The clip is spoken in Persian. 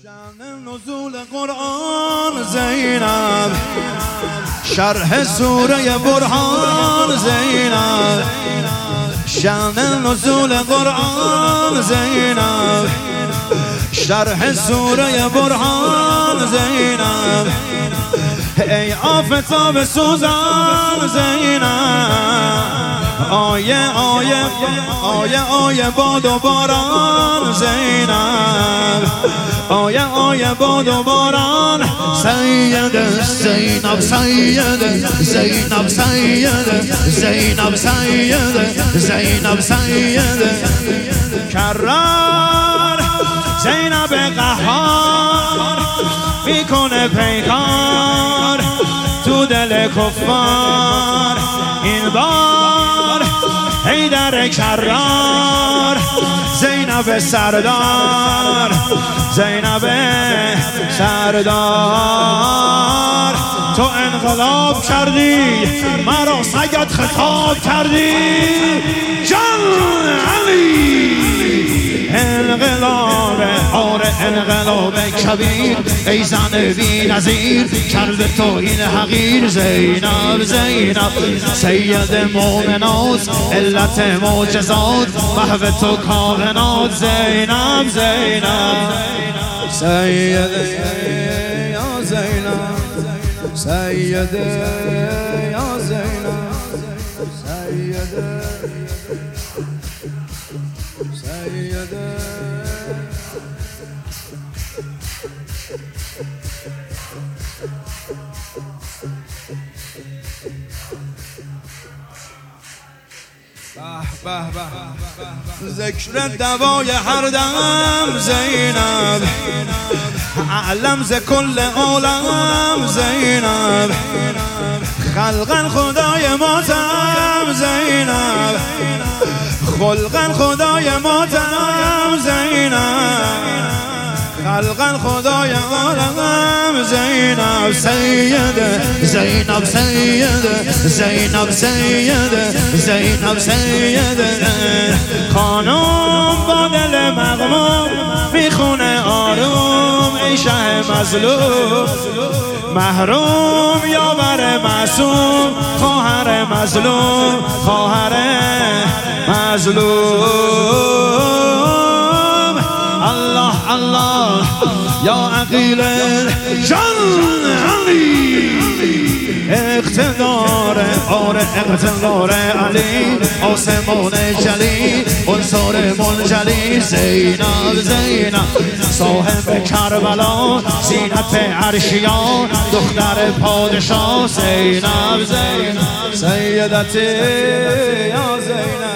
شأن نزول قرآن زینب، شرح سوره برهان زینب. شأن نزول قرآن زینب، شرح سوره برهان زینب. ای آفتاب سوزان زینب، آیه آیه آیه آیه باد و باران زینب، آیه آیه باد و باران. سید زینب سید زینب سید زینب سید زینب سید کرار. زینب قهار میکنه پیکار تو دل کفار. این بار حیدر کرار، زینب سردار، زینب سردار. تو انقلاب کردی مرا سید خطاب کردی جان علی. انقلاب آره انقلاب کبیر، ای زن بی نظیر کرده تو این حقیر. زینب زینب سید مومنات، علت معجزات محو تو کائنات. زینب زینب سید یا زینب سید یا زینب سید سیده. به به ذکر دوای هر دم زینب، اعلم ز کل عالم زینب. خلقا خدای ماتم زینب، خلقا خدای ماتم زینب. خلقا خدای عالم زینب. سید زینب سید زینب سید زینب سید. خانم با دل مغموم میخونه آروم، ای شه مظلوم محروم یاور معصوم. خواهر مظلوم خواهر مظلوم. الله الله یا عقیل جان علی. اقتدار آره اقتدار علی، آسمان جلی عنصر منجلی. زینب زینب صاحب کربلا، زینت عرشیان دختر پادشاه. زینب زینب سیدتی یا زینب